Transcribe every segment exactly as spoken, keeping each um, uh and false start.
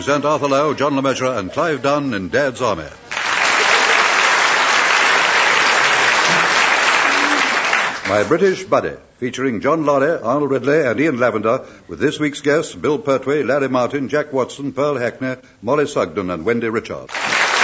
present Arthur Lowe, John Le Mesurier, and Clive Dunn in Dad's Army. My British Buddy, featuring John Lorry, Arnold Ridley, and Ian Lavender, with this week's guests Bill Pertwee, Larry Martin, Jack Watson, Pearl Hackney, Molly Sugden, and Wendy Richards.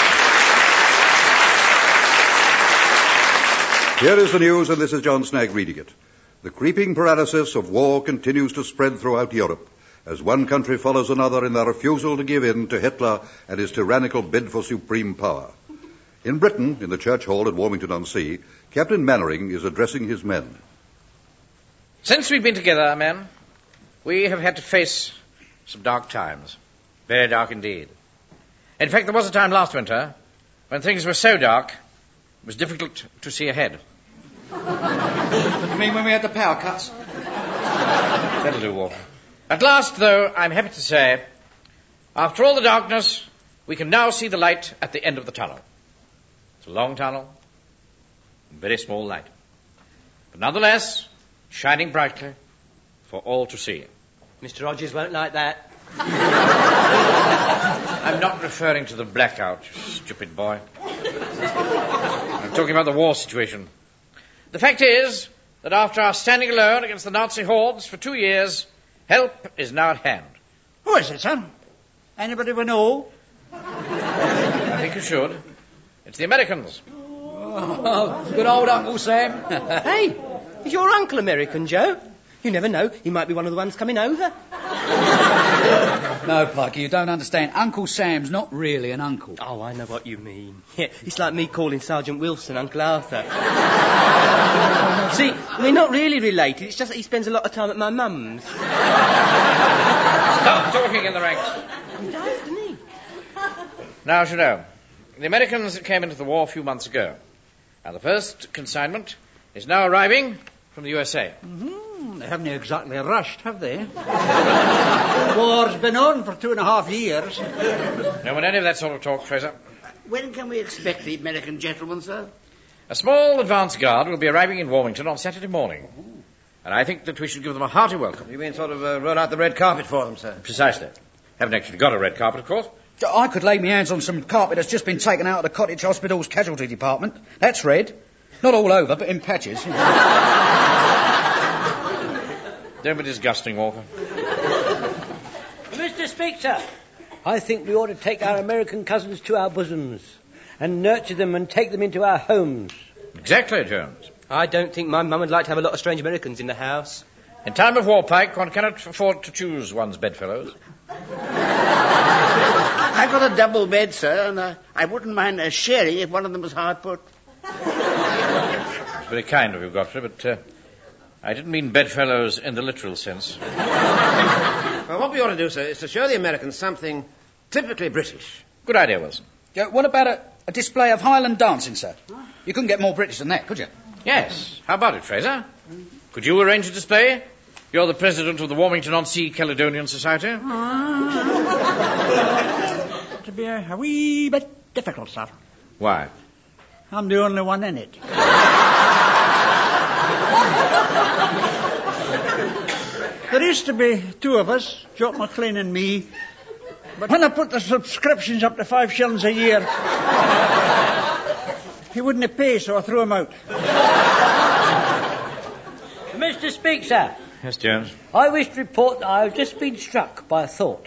Here is the news, and this is John Snagg reading it. The creeping paralysis of war continues to spread throughout Europe, as one country follows another in their refusal to give in to Hitler and his tyrannical bid for supreme power. In Britain, in the church hall at Warmington-on-Sea, Captain Mannering is addressing his men. Since we've been together, men, we have had to face some dark times. Very dark indeed. In fact, there was a time last winter when things were so dark, it was difficult to see ahead. You mean when we had the power cuts? That'll do, Walter. At last, though, I'm happy to say, after all the darkness, we can now see the light at the end of the tunnel. It's a long tunnel, a very small light. But nonetheless, shining brightly for all to see. Mister Rogers won't like that. I'm not referring to the blackout, you stupid boy. I'm talking about the war situation. The fact is that after our standing alone against the Nazi hordes for two years, help is now at hand. Who is it, son? Anybody we know? I think you should. It's the Americans. Oh, good old Uncle Sam. Hey, is your uncle American, Joe? You never know. He might be one of the ones coming over. No, Pikey, you don't understand. Uncle Sam's not really an uncle. Oh, I know what you mean. Yeah, it's like me calling Sergeant Wilson Uncle Arthur. See, we're not really related. It's just that he spends a lot of time at my mum's. Stop talking in the ranks. He does, doesn't he? Now, as you know, the Americans came into the war a few months ago, and the first consignment is now arriving from the U S A. Mm-hmm. They haven't exactly rushed, have they? War's been on for two and a half years. No one any of that sort of talk, Fraser. When can we expect the American gentlemen, sir? A small advance guard will be arriving in Warmington on Saturday morning. And I think that we should give them a hearty welcome. You mean sort of uh, roll out the red carpet for them, sir? Precisely. Haven't actually got a red carpet, of course. I could lay my hands on some carpet that's just been taken out of the Cottage Hospital's casualty department. That's red. Not all over, but in patches. Don't be disgusting, Walker. Mister Speaker, I think we ought to take our American cousins to our bosoms and nurture them and take them into our homes. Exactly, Jones. I don't think my mum would like to have a lot of strange Americans in the house. In time of war, Pike, one cannot afford to choose one's bedfellows. I've got a double bed, sir, and uh, I wouldn't mind uh, sharing if one of them was hard put. It's very kind of you, Godfrey, but uh, I didn't mean bedfellows in the literal sense. Well, what we ought to do, sir, is to show the Americans something typically British. Good idea, Wilson. Yeah, what about a, a display of Highland dancing, sir? You couldn't get more British than that, could you? Yes. How about it, Fraser? Could you arrange a display? You're the president of the Warmington-on-Sea Caledonian Society. To be a, a wee bit difficult, sir. Why? I'm the only one in it. There used to be two of us, Jock McLean and me, but when I put the subscriptions up to five shillings a year, he wouldn't pay, so I threw him out. Mister Speaker. Yes, Jones? I wish to report that I have just been struck by a thought.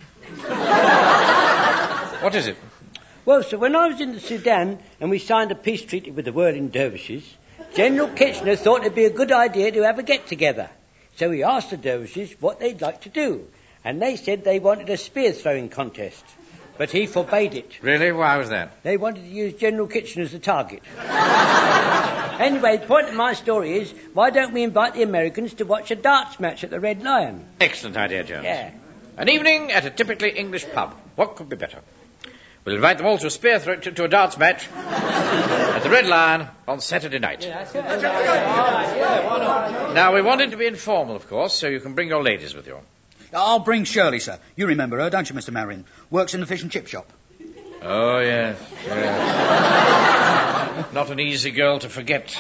What is it? Well, sir, when I was in the Sudan and we signed a peace treaty with the whirling dervishes, General Kitchener thought it'd be a good idea to have a get-together. So he asked the dervishes what they'd like to do, and they said they wanted a spear-throwing contest. But he forbade it. Really? Why was that? They wanted to use General Kitchener as a target. Anyway, the point of my story is, why don't we invite the Americans to watch a darts match at the Red Lion? Excellent idea, Jones. Yeah. An evening at a typically English pub. What could be better? We'll invite them all to a spear throw to, to a darts match at the Red Lion on Saturday night. Yeah, Now, we want it to be informal, of course, so you can bring your ladies with you. I'll bring Shirley, sir. You remember her, don't you, Mister Marion? Works in the fish and chip shop. Oh, yes. yes. Not an easy girl to forget.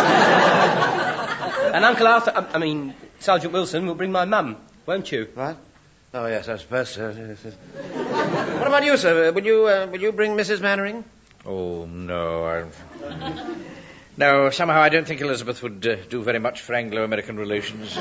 And Uncle Arthur, I, I mean, Sergeant Wilson will bring my mum, won't you? What? Oh, yes, I suppose so. Yes, yes. What about you, sir? Will you, uh, will you bring Missus Mannering? Oh, no. I... No, somehow I don't think Elizabeth would uh, do very much for Anglo-American relations.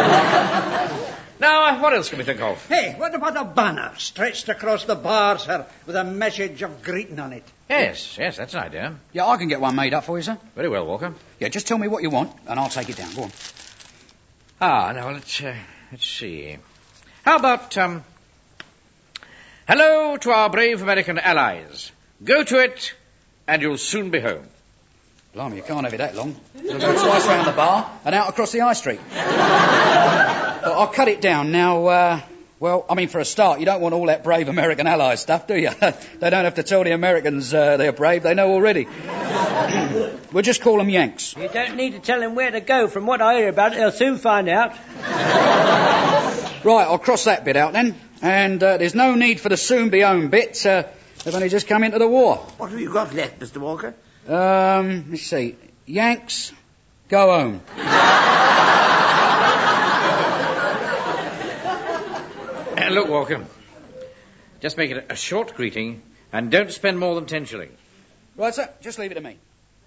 Now, uh, what else can we think of? Hey, what about a banner stretched across the bar, sir, with a message of greeting on it? Yes, yes, that's an idea. Yeah, I can get one made up for you, sir. Very well, Walker. Yeah, just tell me what you want, and I'll take it down. Go on. Ah, now, let's, uh, let's see. How about, um... hello to our brave American allies. Go to it, and you'll soon be home. Blimey, you can't have it that long. It'll go twice round the bar and out across the high street. But I'll cut it down. Now, uh, well, I mean, for a start, you don't want all that brave American allies stuff, do you? They don't have to tell the Americans uh, they're brave. They know already. We'll just call them Yanks. You don't need to tell them where to go. From what I hear about it, they'll soon find out. Right, I'll cross that bit out then. And uh, there's no need for the soon be home bit. Uh, they've only just come into the war. What have you got left, Mister Walker? Um, let's see. Yanks, go home. Uh, look, Walker, just make it a short greeting and don't spend more than ten shillings. Right, sir, just leave it to me.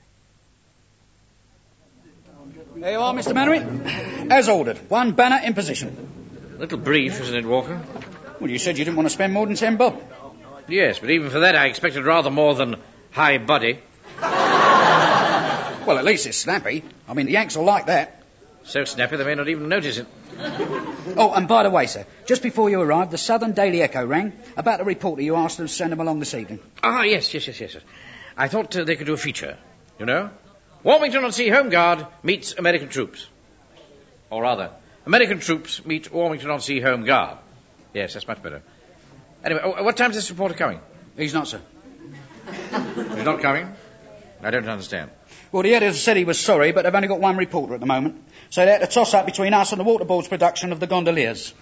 There you are, Mister Mannering. As ordered, one banner in position. A little brief, isn't it, Walker? Well, you said you didn't want to spend more than ten bob. Yes, but even for that I expected rather more than high body. Well, at least it's snappy. I mean, the Yanks will like that. So snappy they may not even notice it. Oh, and by the way, sir, just before you arrived, the Southern Daily Echo rang about the reporter you asked them to send them along this evening. Ah, yes, yes, yes, yes. yes. I thought uh, they could do a feature, you know? Warmington on Sea Home Guard meets American troops. Or rather, American troops meet Warmington on Sea Home Guard. Yes, that's much better. Anyway, oh, what time is this reporter coming? He's not, sir. He's not coming? I don't understand. Well, the editor said he was sorry, but they've only got one reporter at the moment. So they had to toss up between us and the Waterboard's production of The Gondoliers.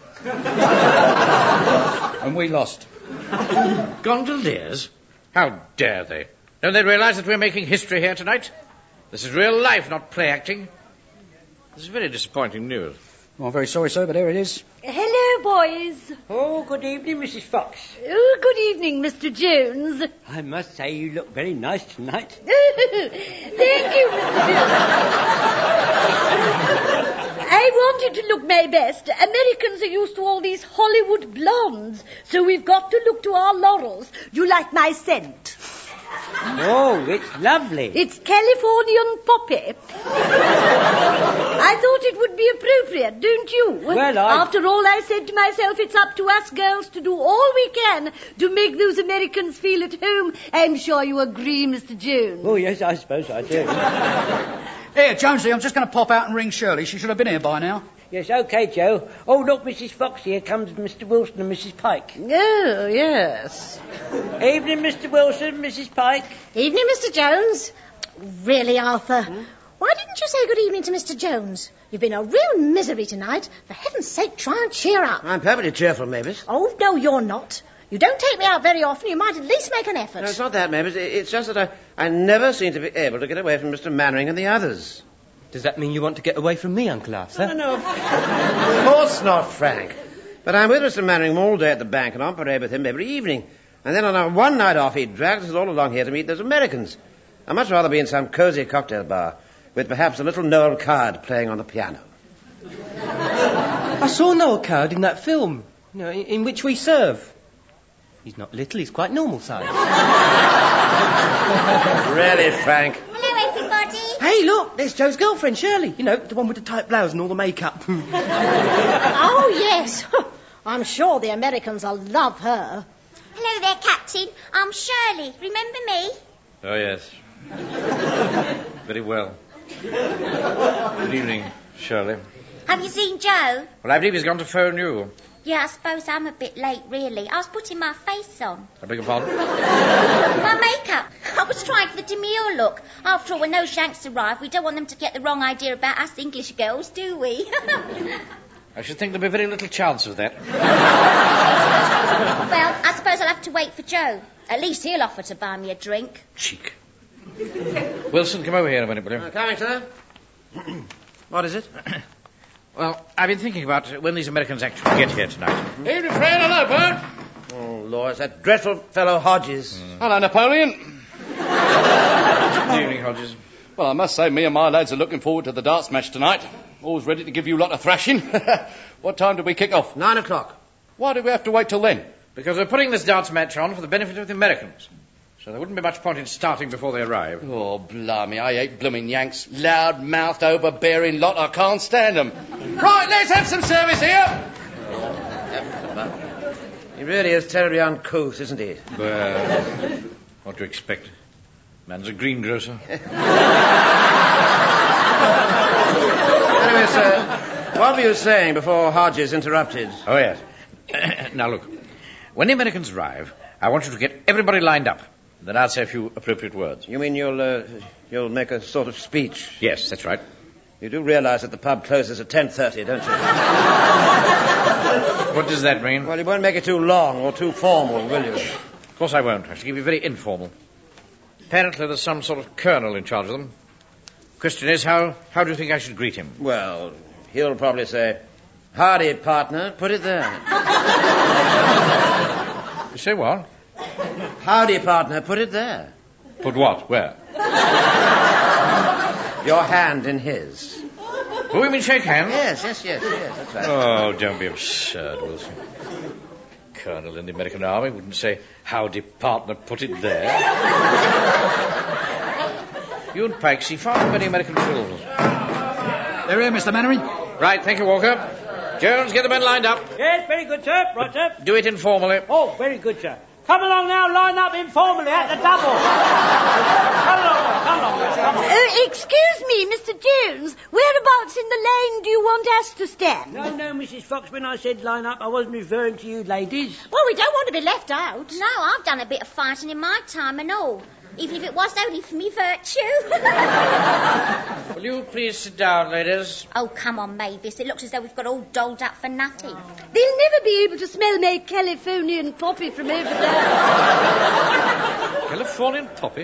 And we lost. Gondoliers? How dare they? Don't they realise that we're making history here tonight? This is real life, not play acting. This is very disappointing news. Well, I'm very sorry, sir, but there it is. Hello, boys. Oh, good evening, Missus Fox. Oh, good evening, Mister Jones. I must say you look very nice tonight. Thank you, Mister Jones. I wanted to look my best. Americans are used to all these Hollywood blondes, so we've got to look to our laurels. Do you like my scent? Oh, it's lovely. It's Californian poppy. I thought it would be appropriate, don't you? Well, I... After all, I said to myself, it's up to us girls to do all we can to make those Americans feel at home. I'm sure you agree, Mister Jones. Oh, yes, I suppose I do. Here, Jonesy, I'm just going to pop out and ring Shirley. She should have been here by now. Yes, OK, Joe. Oh, look, Missus Fox, here comes Mister Wilson and Missus Pike. Oh, yes. Evening, Mister Wilson, Missus Pike. Evening, Mister Jones. Really, Arthur, hmm? Why didn't you say good evening to Mister Jones? You've been a real misery tonight. For heaven's sake, try and cheer up. I'm perfectly cheerful, Mavis. Oh, no, you're not. You don't take me out very often. You might at least make an effort. No, it's not that, Mavis. It's just that I, I never seem to be able to get away from Mister Mannering and the others. Does that mean you want to get away from me, Uncle Arthur? No, no, no. Of course not, Frank. But I'm with Mister Mannering all day at the bank and on parade with him every evening. And then on our one night off, he drags us all along here to meet those Americans. I'd much rather be in some cosy cocktail bar with perhaps a little Noel Coward playing on the piano. I saw Noel Coward in that film, you know, in, in Which We Serve. He's not little, he's quite normal size. Really, Frank? Hello, everybody. Hey, look, there's Joe's girlfriend, Shirley. You know, the one with the tight blouse and all the makeup. Oh, yes. I'm sure the Americans will love her. Hello there, Captain. I'm Shirley. Remember me? Oh, yes. Very well. Good evening, Shirley. Have you seen Joe? Well, I believe he's gone to phone you. Yeah, I suppose I'm a bit late, really. I was putting my face on. I beg your pardon? My makeup. I was trying for the demure look. After all, when those Yanks arrive, we don't want them to get the wrong idea about us English girls, do we? I should think there'd be very little chance of that. Well, I suppose I'll have to wait for Joe. At least he'll offer to buy me a drink. Cheek. Wilson, come over here a minute, will you? Uh, coming, sir. What is it? Well, I've been thinking about when these Americans actually get here tonight. Evening, Fred. Hello, Bert. Oh, Lord, it's that dreadful fellow Hodges. Mm. Hello, Napoleon. Good evening, Hodges. Well, I must say, me and my lads are looking forward to the darts match tonight. Always ready to give you a lot of thrashing. What time did we kick off? Nine o'clock. Why did we have to wait till then? Because we're putting this darts match on for the benefit of the Americans. So there wouldn't be much point in starting before they arrive. Oh, blimey, I hate blooming Yanks. Loud-mouthed, overbearing lot. I can't stand them. Right, let's have some service here. He really is terribly uncouth, isn't he? Well, what do you expect? Man's a greengrocer. Anyway, sir, what were you saying before Hodges interrupted? Oh, yes. Now, look, when the Americans arrive, I want you to get everybody lined up. Then I'll say a few appropriate words. You mean you'll uh, you'll make a sort of speech? Yes, that's right. You do realise that the pub closes at ten thirty, don't you? What does that mean? Well, you won't make it too long or too formal, will you? Of course I won't. I shall keep it very informal. Apparently there's some sort of colonel in charge of them. Question is, how, how do you think I should greet him? Well, he'll probably say, "Howdy, partner, put it there." You say what? Howdy, partner, put it there. Put what? Where? Your hand in his. Oh, you mean shake hands? Yes, yes, yes, yes, that's right. Oh, don't be absurd, Wilson. Colonel in the American Army wouldn't say, "Howdy, partner, put it there." You and Pike see far too many American films. They're here, Mister Mannering. Right, thank you, Walker. Jones, get the men lined up. Yes, very good, sir. Right, sir. Do it informally. Oh, very good, sir. Come along now, line up informally at the double. Come along, come along, come on. Uh, excuse me, Mister Jones. Whereabouts in the lane do you want us to stand? No, no, Missus Fox, when I said line up, I wasn't referring to you ladies. Well, we don't want to be left out. No, I've done a bit of fighting in my time and all. Even if it was only for me virtue. Will you please sit down, ladies? Oh, come on, Mavis. It looks as though we've got all dolled up for nothing. They'll never be able to smell my Californian poppy from over there. Californian poppy?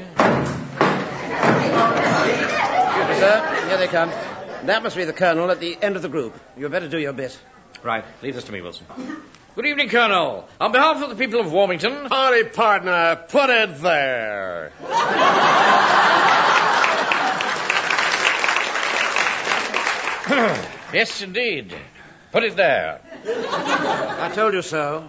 Excuse me, sir. Here they come. That must be the colonel at the end of the group. You'd better do your bit. Right. Leave this to me, Wilson. Good evening, Colonel. On behalf of the people of Warmington... Howdy, partner. Put it there. Yes, indeed. Put it there. I told you so.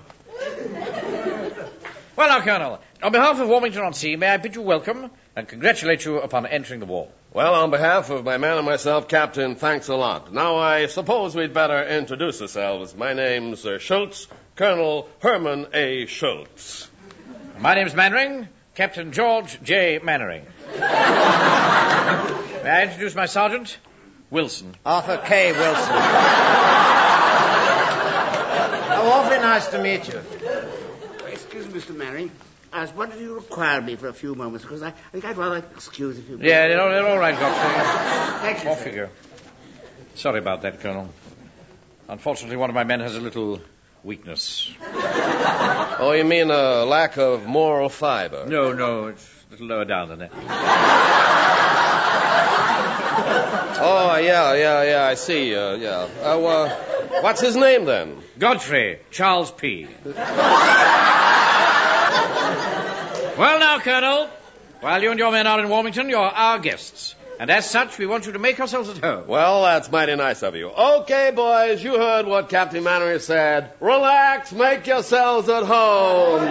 Well, now, Colonel, on behalf of Warmington-on-Sea, may I bid you welcome and congratulate you upon entering the war. Well, on behalf of my man and myself, Captain, thanks a lot. Now, I suppose we'd better introduce ourselves. My name's uh, Schultz, Colonel Herman A. Schultz. My name's Mannering, Captain George J. Mannering. May I introduce my sergeant? Wilson. Arthur K. Wilson. How awfully nice to meet you. Excuse me, Mister Mannering. I was wondering if you require me for a few moments, because I, I think I'd rather excuse a few minutes. Yeah, they're all, they're all right, Doctor. Thank you, Off sir. you go. Sorry about that, Colonel. Unfortunately, one of my men has a little weakness. Oh, you mean a lack of moral fiber? No, no, it's a little lower down than that. Oh, yeah, yeah, yeah, I see, uh, yeah. Uh, uh, what's his name, then? Godfrey Charles P. Well, now, Colonel, while you and your men are in Warmington, you're our guests. And as such, we want you to make yourselves at home. Well, that's mighty nice of you. Okay, boys, you heard what Captain Mannering said. Relax, make yourselves at home.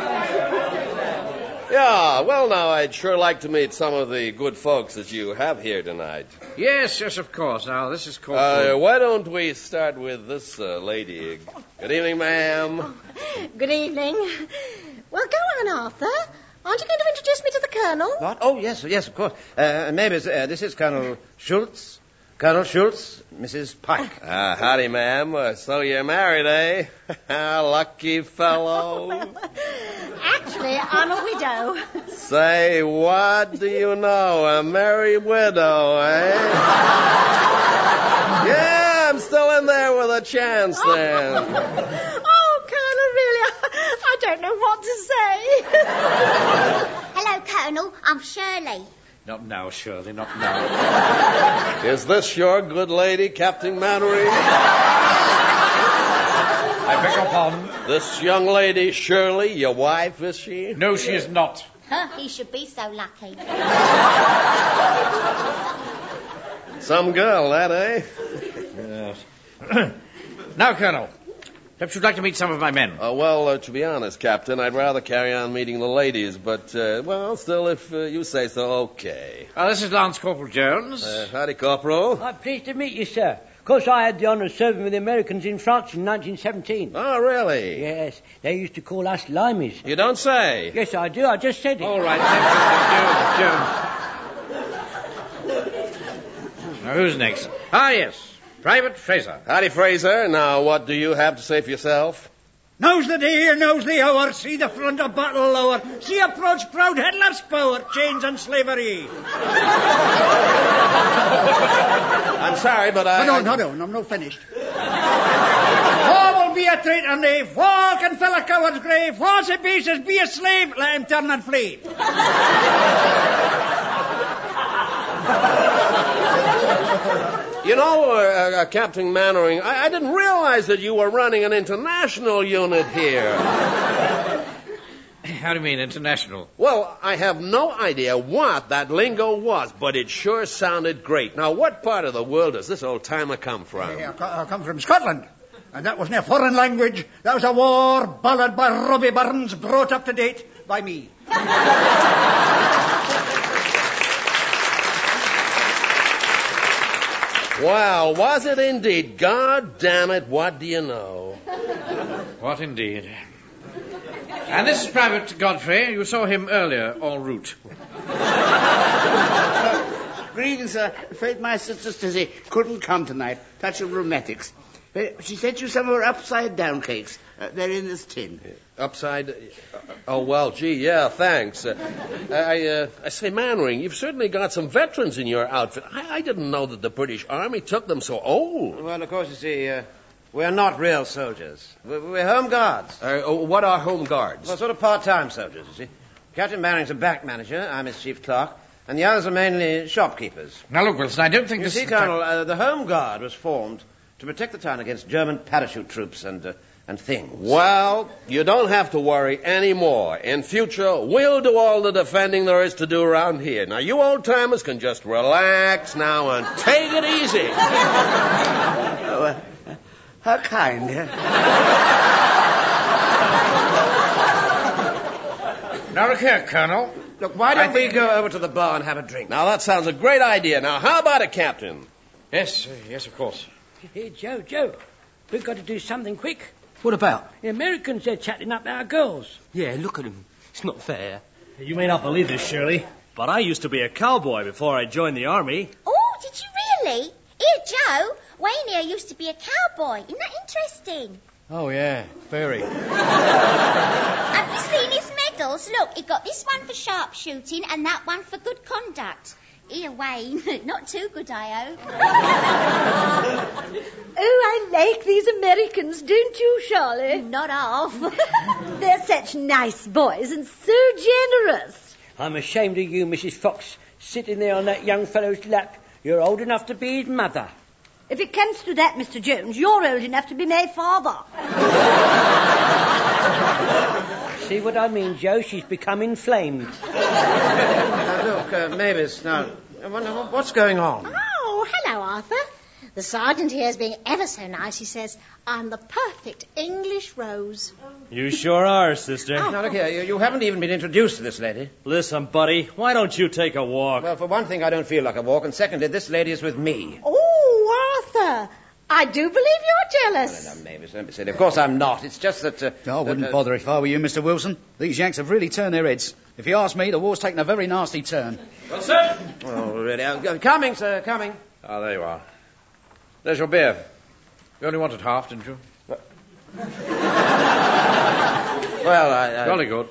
Yeah, well, now, I'd sure like to meet some of the good folks that you have here tonight. Yes, yes, of course. Now, this is called... Uh, why don't we start with this uh, lady? Good evening, ma'am. Good evening. Well, go on, Arthur. Aren't you going to introduce me to the Colonel? What? Oh, yes, yes, of course. Uh, maybe uh, this is Colonel Schultz. Colonel Schultz, Missus Pike. Uh, howdy, ma'am. Uh, so you're married, eh? Lucky fellow. Actually, I'm a widow. Say, what do you know? A married widow, eh? Yeah, I'm still in there with a chance, then. Oh, Colonel, really, I, I don't know what to say. Hello, Colonel. I'm Shirley. Not now, Shirley, not now. Is this your good lady, Captain Mannering? I beg your pardon? This young lady, Shirley, your wife, is she? No, she is not. Huh, he should be so lucky. Some girl, that, eh? Yes. Now, Colonel, perhaps you'd like to meet some of my men. Uh, well, uh, to be honest, Captain, I'd rather carry on meeting the ladies, but, uh, well, still, if uh, you say so, okay. Uh, this is Lance Corporal Jones. Uh, howdy, Corporal. I'm pleased to meet you, sir. Of course, I had the honour of serving with the Americans in France in nineteen seventeen. Oh, really? Yes, they used to call us limeys. You don't say? Yes, I do. I just said it. All right, thank you, Jones. Jones. Now, who's next? Ah, yes, Private Fraser. Howdy, Fraser. Now, what do you have to say for yourself? Now's the day, now's the hour, see the front of battle lower, see approach proud Hitler's power, chains and slavery. I'm sorry, but I... No, no, no, no, I'm not finished. War will be a traitor knave, war can fill a coward's grave, war's a basis, be a slave, let him turn and flee. You know, uh, uh, Captain Mannering, I, I didn't realize that you were running an international unit here. How do you mean, international? Well, I have no idea what that lingo was, but it sure sounded great. Now, what part of the world does this old-timer come from? Yeah, I come from Scotland, and that wasn't a foreign language. That was a war ballad by Robbie Burns, brought up to date by me. Wow, was it indeed? God damn it, what do you know? What indeed? And this is Private Godfrey. You saw him earlier, en route. Greetings, sir. Afraid my sister Stizzy couldn't come tonight. Touch of rheumatics. But she sent you some of her upside-down cakes. Uh, they're in this tin. Upside... Uh, oh, well, gee, yeah, thanks. Uh, I, uh, I say, Mannering, you've certainly got some veterans in your outfit. I, I didn't know that the British Army took them so old. Well, of course, you see, uh, we're not real soldiers. We're, we're home guards. Uh, oh, what are home guards? Well, sort of part-time soldiers, you see. Captain Mannering's a bank manager, I'm his chief clerk, and the others are mainly shopkeepers. Now, look, Wilson, I don't think you this... see, is Colonel, uh, the home guard was formed to protect the town against German parachute troops and... Uh, and things. Well, you don't have to worry anymore. In future, we'll do all the defending there is to do around here. Now, you old-timers can just relax now and take it easy. Oh, uh, how kind. Now, look here, Colonel. Look, why don't we go over to the bar and have a drink? Now, that sounds a great idea. Now, how about it, Captain? Yes, uh, yes, of course. Hey, Joe, Joe, we've got to do something quick. What about? The Americans, they're chatting up our girls. Yeah, look at them. It's not fair. You may not believe this, Shirley, but I used to be a cowboy before I joined the army. Oh, did you really? Here, Joe, Wayne here used to be a cowboy. Isn't that interesting? Oh, yeah, very. Have you seen his medals? Look, he got this one for sharpshooting and that one for good conduct. Here, Wayne, not too good, I hope. Oh, I like these Americans, don't you, Charlie? Not half. They're such nice boys and so generous. I'm ashamed of you, Missus Fox, sitting there on that young fellow's lap. You're old enough to be his mother. If it comes to that, Mister Jones, you're old enough to be my father. See what I mean, Joe? She's become inflamed. Now, look, uh, Mavis, now, I wonder what's going on? Oh, hello, Arthur. The sergeant here is being ever so nice. He says, I'm the perfect English rose. You sure are, sister. Oh, now, look here, you, you haven't even been introduced to this lady. Listen, buddy, why don't you take a walk? Well, for one thing, I don't feel like a walk, and secondly, this lady is with me. Oh, Arthur, I do believe you're jealous. No, no, no, Mavis, don't be silly. Of course I'm not. It's just that... Uh, I wouldn't that, uh, bother if I were you, Mister Wilson. These Yanks have really turned their heads. If you ask me, the war's taken a very nasty turn. Well, sir. Oh, really? I'm coming, sir, coming. Ah, there you are. There's your beer. You only wanted half, didn't you? Well, I... I... Jolly good.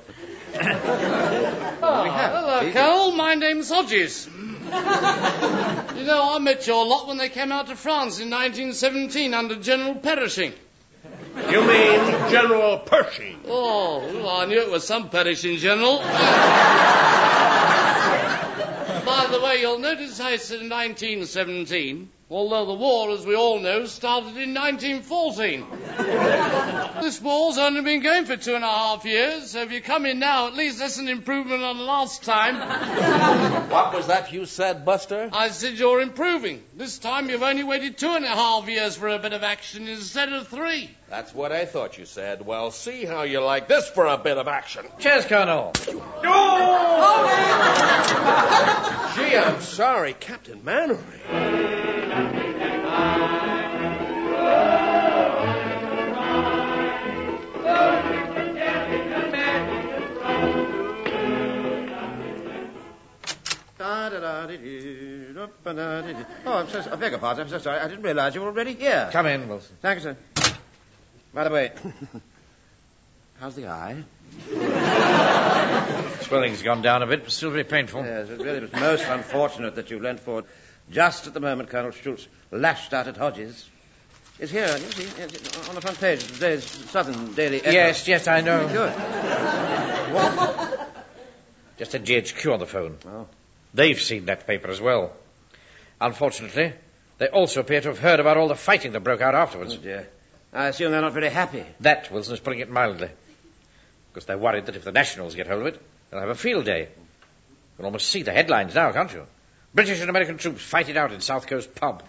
Oh, hello, Cole. My name's Hodges. You know, I met your lot when they came out to France in nineteen seventeen under General Pershing. You mean General Pershing? Oh, well, I knew it was some Pershing, General. By the way, way, you'll notice I said nineteen seventeen, although the war, as we all know, started in nineteen fourteen. This war's only been going for two and a half years, so if you come in now, at least that's an improvement on last time. What was that you said, Buster? I said you're improving. This time you've only waited two and a half years for a bit of action instead of three. That's what I thought you said. Well, see how you like this for a bit of action. Cheers, Colonel. Gee, I'm sorry, Captain Mannering. Oh, I'm so, I beg your pardon. I'm so sorry. I didn't realize you were already here. Come in, Wilson. Thank you, sir. By the way, how's the eye? Swelling's gone down a bit, but still very painful. Yes, it really was most unfortunate that you leant forward just at the moment Colonel Schultz lashed out at Hodges. It's here, you see, it's on the front page of today's Southern Daily Echo. Yes, yes, I know. Good. What? Just had G H Q on the phone. Oh. They've seen that paper as well. Unfortunately, they also appear to have heard about all the fighting that broke out afterwards. Oh, dear. I assume they're not very happy. That, Wilson, is putting it mildly. Because they're worried that if the Nationals get hold of it, they'll have a field day. You can almost see the headlines now, can't you? British and American troops fight it out in South Coast pub.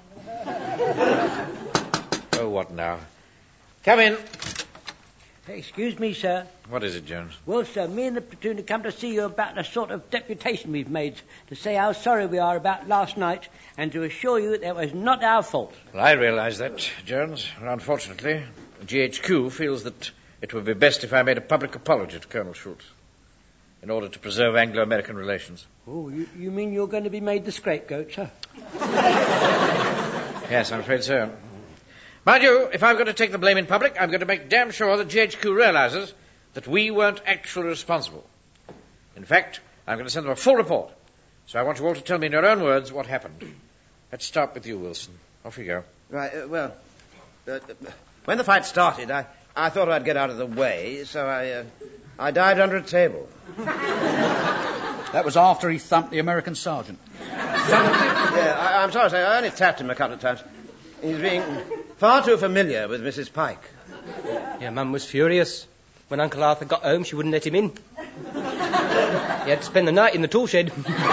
Oh, what now? Come in. Excuse me, sir. What is it, Jones? Well, sir, me and the platoon have come to see you about a sort of deputation we've made to say how sorry we are about last night and to assure you that it was not our fault. Well, I realise that, Jones. Unfortunately, G H Q feels that it would be best if I made a public apology to Colonel Schultz in order to preserve Anglo-American relations. Oh, you, you mean you're going to be made the scapegoat, sir? Yes, I'm afraid so. Mind you, if I'm going to take the blame in public, I'm going to make damn sure that G H Q realises that we weren't actually responsible. In fact, I'm going to send them a full report. So I want you all to tell me in your own words what happened. Let's start with you, Wilson. Off you go. Right, uh, well, uh, when the fight started, I, I thought I'd get out of the way, so I, uh, I dived under a table. That was after he thumped the American sergeant. Yeah, I, I'm sorry, sir, I only tapped him a couple of times. He's being far too familiar with Missus Pike. Yeah, Mum was furious. When Uncle Arthur got home, she wouldn't let him in. He had to spend the night in the tool shed.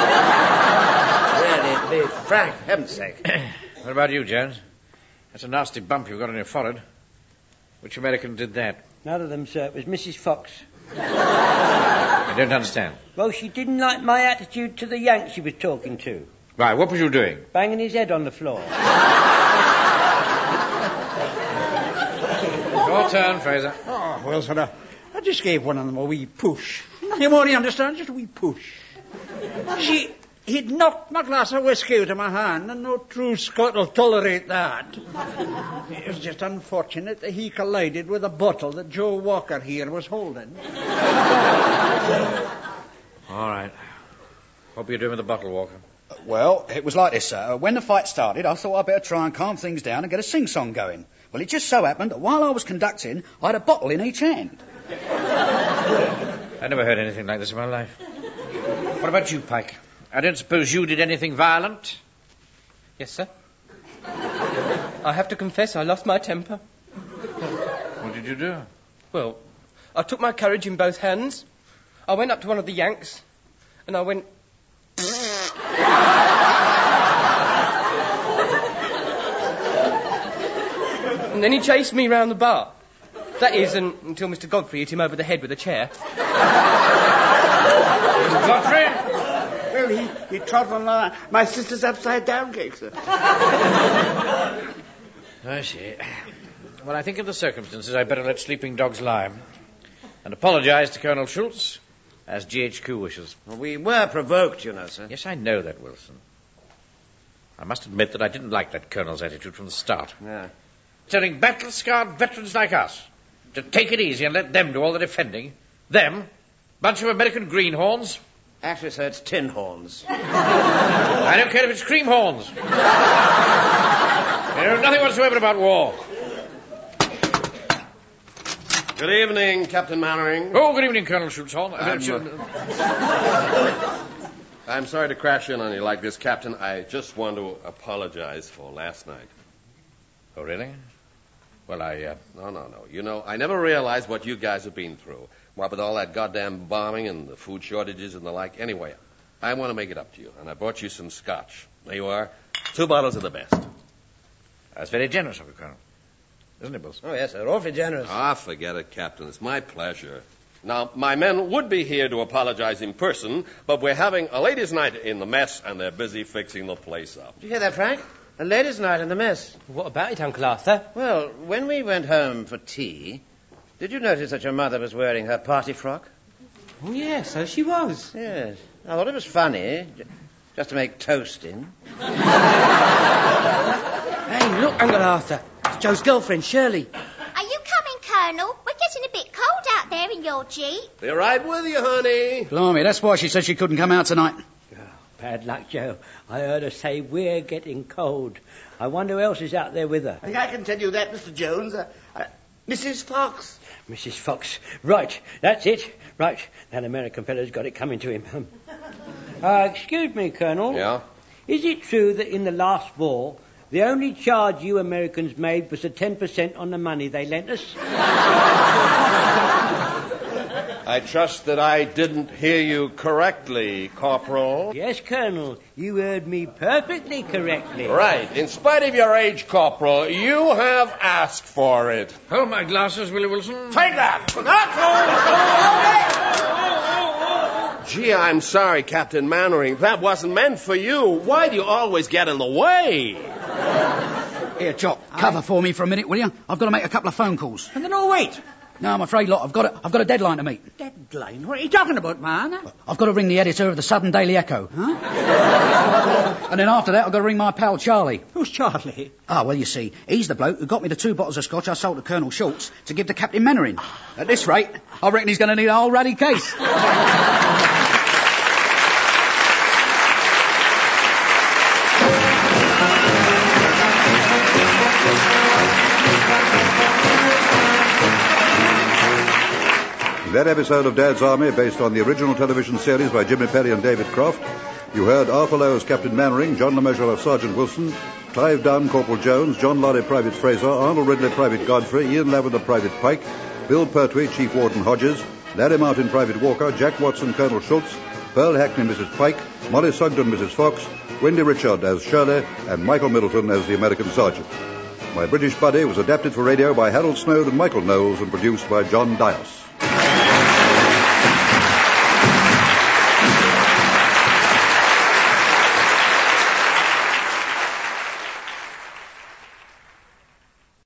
Really, really, Frank, heaven's sake. What about you, Jones? That's a nasty bump you've got on your forehead. Which American did that? None of them, sir. It was Missus Fox. I don't understand. Well, she didn't like my attitude to the Yank she was talking to. Right, what was you doing? Banging his head on the floor. Your turn, Fraser. Oh, well, sir, I, I just gave one of them a wee push. You more, you understand? Just a wee push. See, he'd knocked my glass of whiskey out of my hand, and no true Scot will tolerate that. It was just unfortunate that he collided with a bottle that Joe Walker here was holding. All right. What were you doing with the bottle, Walker? Uh, well, it was like this, sir. When the fight started, I thought I'd better try and calm things down and get a sing-song going. Well, it just so happened that while I was conducting, I had a bottle in each hand. I never heard anything like this in my life. What about you, Pike? I don't suppose you did anything violent? Yes, sir. I have to confess I lost my temper. What did you do? Well, I took my courage in both hands. I went up to one of the Yanks, and I went... And then he chased me round the bar. That is, and, until Mister Godfrey hit him over the head with a chair. Godfrey? Well, he, he trod on uh, my sister's upside-down cake, sir. I see. Well, I think in the circumstances I'd better let sleeping dogs lie and apologise to Colonel Schultz, as G H Q wishes. Well, we were provoked, you know, sir. Yes, I know that, Wilson. I must admit that I didn't like that Colonel's attitude from the start. Yeah. Telling battle-scarred veterans like us to take it easy and let them do all the defending. Them? Bunch of American greenhorns? Actually, sir, it's tin horns. I don't care if it's cream horns. They know nothing whatsoever about war. Good evening, Captain Mannering. Oh, good evening, Colonel Schultzhorn. I'm, uh, I'm sorry to crash in on you like this, Captain. I just want to apologize for last night. Oh, really? Well, I, uh... No, no, no. You know, I never realized what you guys have been through. What with all that goddamn bombing and the food shortages and the like. Anyway, I want to make it up to you, and I brought you some scotch. There you are. Two bottles of the best. That's very generous of you, Colonel. Isn't it, Boss? Oh, yes, sir. Awfully generous. Ah, forget it, Captain. It's my pleasure. Now, my men would be here to apologize in person, but we're having a ladies' night in the mess, and they're busy fixing the place up. Did you hear that, Frank? A ladies' night in the mess. What about it, Uncle Arthur? Well, when we went home for tea, did you notice that your mother was wearing her party frock? Oh, yes, so she was. Yes. I thought it was funny, j- just to make toast in. Hey, look, Uncle Arthur. It's Joe's girlfriend, Shirley. Are you coming, Colonel? We're getting a bit cold out there in your Jeep. Be right with you, honey. Blimey, that's why she said she couldn't come out tonight. Oh, bad luck, Joe. I heard her say we're getting cold. I wonder who else is out there with her. I think I can tell you that, Mister Jones. Uh, uh, Missus Fox. Missus Fox. Right, that's it. Right, that American fellow's got it coming to him. uh, excuse me, Colonel. Yeah? Is it true that in the last war, the only charge you Americans made was the ten percent on the money they lent us? I trust that I didn't hear you correctly, Corporal. Yes, Colonel. You heard me perfectly correctly. Right. In spite of your age, Corporal, you have asked for it. Hold my glasses, Willie Wilson. Take that! Gee, I'm sorry, Captain Mannering. That wasn't meant for you. Why do you always get in the way? Here, Jock, cover for me for a minute, will you? I've got to make a couple of phone calls. And then, oh, wait. No, I'm afraid, lot, I've got a, I've got a deadline to meet. Deadline? What are you talking about, man? I've got to ring the editor of the Southern Daily Echo. Huh? And then after that, I've got to ring my pal Charlie. Who's Charlie? Ah, well, you see, he's the bloke who got me the two bottles of scotch I sold to Colonel Schultz to give to Captain Mannering. At this rate, I reckon he's going to need a whole ruddy case. In that episode of Dad's Army, based on the original television series by Jimmy Perry and David Croft, you heard Arthur Lowe as Captain Mannering, John LeMessurier as Sergeant Wilson, Clive Dunn, Corporal Jones, John Lorry, Private Fraser, Arnold Ridley, Private Godfrey, Ian Lavender, Private Pike, Bill Pertwee, Chief Warden Hodges, Larry Martin, Private Walker, Jack Watson, Colonel Schultz, Pearl Hackney, Missus Pike, Molly Sugden, Missus Fox, Wendy Richard as Shirley, and Michael Middleton as the American Sergeant. My British Buddy was adapted for radio by Harold Snowd and Michael Knowles and produced by John Dias.